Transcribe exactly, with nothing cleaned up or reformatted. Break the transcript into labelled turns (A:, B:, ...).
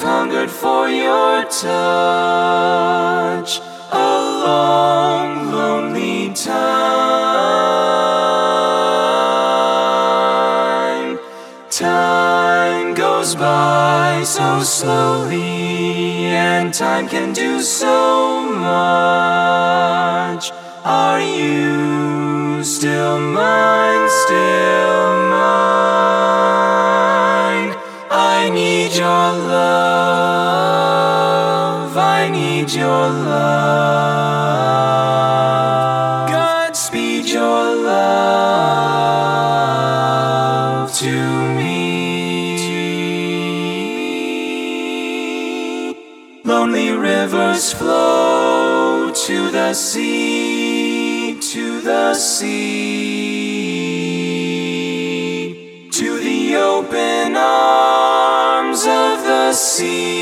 A: hungered for your touch. A long, lonely time. Time goes by so slowly, and time can do so much. Are you still mine, still mine? I need your love, I need your love. Godspeed your love to me. Lonely rivers flow to the sea, to the sea, to the open arms of the sea.